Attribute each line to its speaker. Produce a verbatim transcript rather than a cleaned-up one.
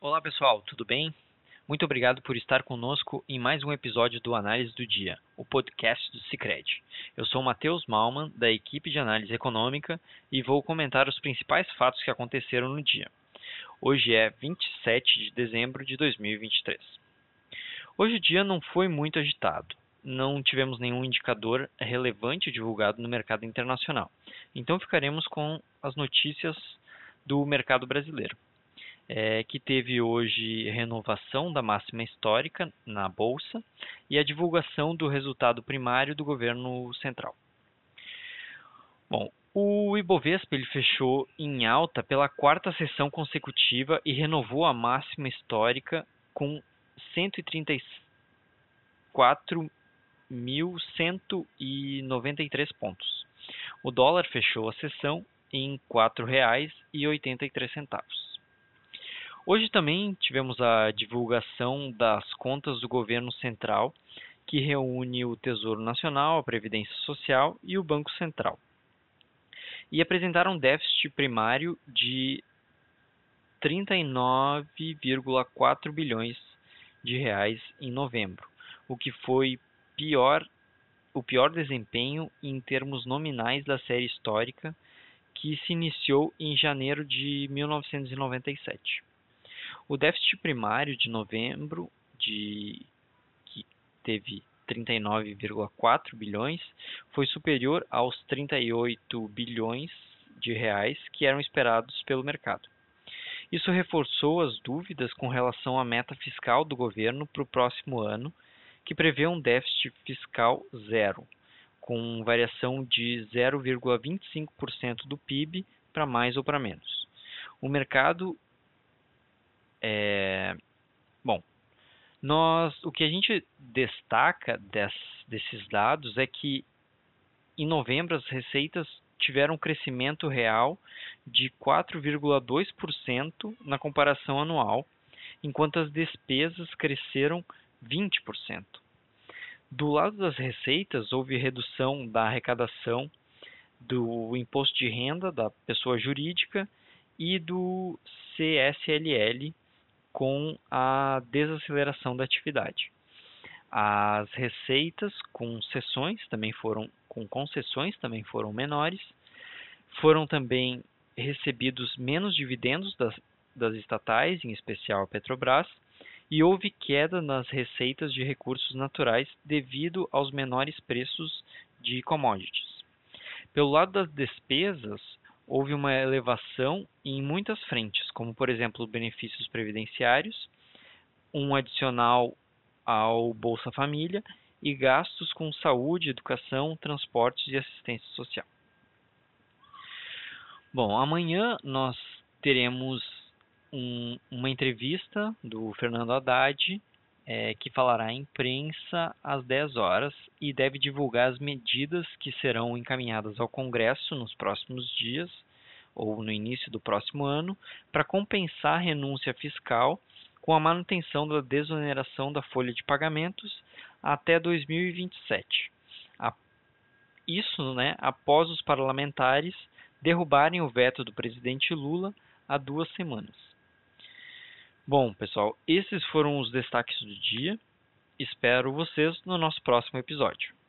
Speaker 1: Olá pessoal, tudo bem? Muito obrigado por estar conosco em mais um episódio do Análise do Dia, o podcast do Sicredi. Eu sou Matheus Malman, da equipe de análise econômica, e vou comentar os principais fatos que aconteceram no dia. Hoje é vinte e sete de dezembro de dois mil e vinte e três. Hoje o dia não foi muito agitado. Não tivemos nenhum indicador relevante divulgado no mercado internacional. Então ficaremos com as notícias do mercado brasileiro. É, que teve hoje renovação da máxima histórica na Bolsa e a divulgação do resultado primário do governo central. Bom, o Ibovespa ele fechou em alta pela quarta sessão consecutiva e renovou a máxima histórica com cento e trinta e quatro mil cento e noventa e três pontos. O dólar fechou a sessão em quatro reais e oitenta e três centavos. Hoje também tivemos a divulgação das contas do governo central, que reúne o Tesouro Nacional, a Previdência Social e o Banco Central. E apresentaram um déficit primário de trinta e nove vírgula quatro bilhões de reais em novembro, o que foi pior, o pior desempenho em termos nominais da série histórica, que se iniciou em janeiro de mil novecentos e noventa e sete. O déficit primário de novembro, de, que teve trinta e nove vírgula quatro bilhões, foi superior aos trinta e oito bilhões de reais que eram esperados pelo mercado. Isso reforçou as dúvidas com relação à meta fiscal do governo para o próximo ano, que prevê um déficit fiscal zero, com variação de zero vírgula vinte e cinco por cento do P I B para mais ou para menos. O mercado É, bom, nós, o que a gente destaca des, desses dados é que em novembro as receitas tiveram um crescimento real de quatro vírgula dois por cento na comparação anual, enquanto as despesas cresceram vinte por cento. Do lado das receitas, houve redução da arrecadação do imposto de renda da pessoa jurídica e do C S L L, com a desaceleração da atividade. As receitas com sessões também foram com concessões também foram menores. Foram também recebidos menos dividendos das, das estatais, em especial a Petrobras, e houve queda nas receitas de recursos naturais devido aos menores preços de commodities. Pelo lado das despesas, houve uma elevação em muitas frentes, como, por exemplo, benefícios previdenciários, um adicional ao Bolsa Família e gastos com saúde, educação, transportes e assistência social. Bom, amanhã nós teremos um, uma entrevista do Fernando Haddad, é, que falará à imprensa às dez horas e deve divulgar as medidas que serão encaminhadas ao Congresso nos próximos dias ou no início do próximo ano para compensar a renúncia fiscal com a manutenção da desoneração da folha de pagamentos até dois mil e vinte e sete. Isso, né, após os parlamentares derrubarem o veto do presidente Lula há duas semanas. Bom, pessoal, esses foram os destaques do dia. Espero vocês no nosso próximo episódio.